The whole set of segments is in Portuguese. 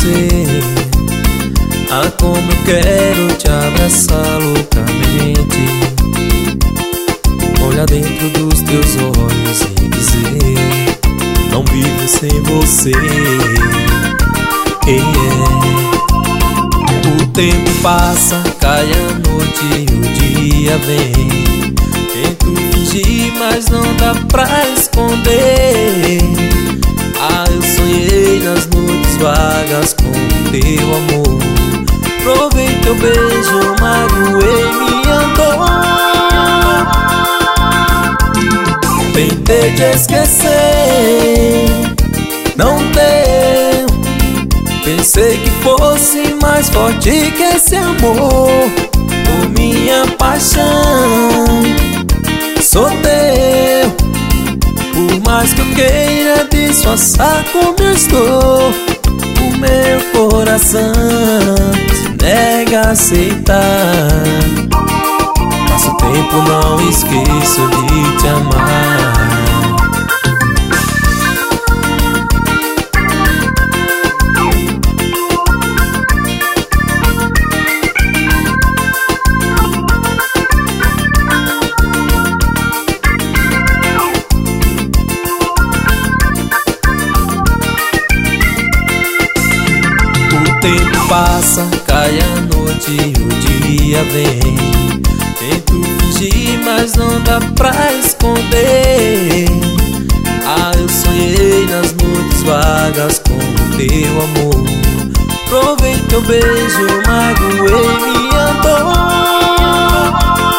você. Ah, como eu quero te abraçar loucamente, olhar dentro dos teus olhos e dizer: não vivo sem você. O tempo passa, cai a noite e o dia vem. Tento fingir, mas não dá pra esconder. Ah, eu sonhei nas noites vagas com o teu amor. Provei teu beijo, magoei minha dor. Tentei te esquecer, não deu. Pensei que fosse mais forte que esse amor. Por minha paixão sou teu. Por mais que eu queira disfarçar como eu estou, o meu coração se nega a aceitar. Passo o tempo, não esqueço de te amar. O tempo passa, cai a noite e o dia vem. Tento fingir, mas não dá pra esconder. Ah, eu sonhei nas noites vagas com o teu amor. Provei teu beijo, magoei minha dor.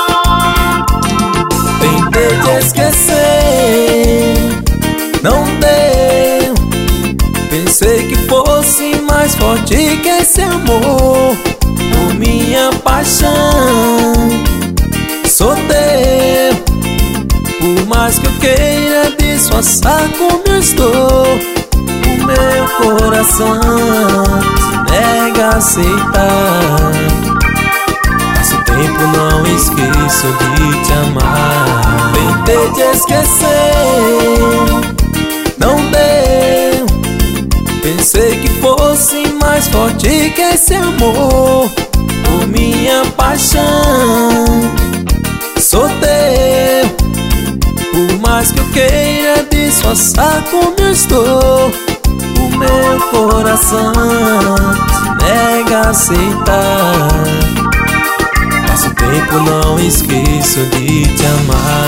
Tentei te esquecer, não deu. Pensei que fosse mais forte que esse amor. Por minha paixão sou teu. Por mais que eu queira disfarçar como eu estou, o meu coração se nega a aceitar. Passo o tempo, não esqueço de te amar. Tentei te esquecer, não deu. Pensei que fosse mais forte que esse amor. Por minha paixão sou teu. Por mais que eu queira disfarçar como eu estou, o meu coração se nega a aceitar. Passo o tempo, não esqueço de te amar.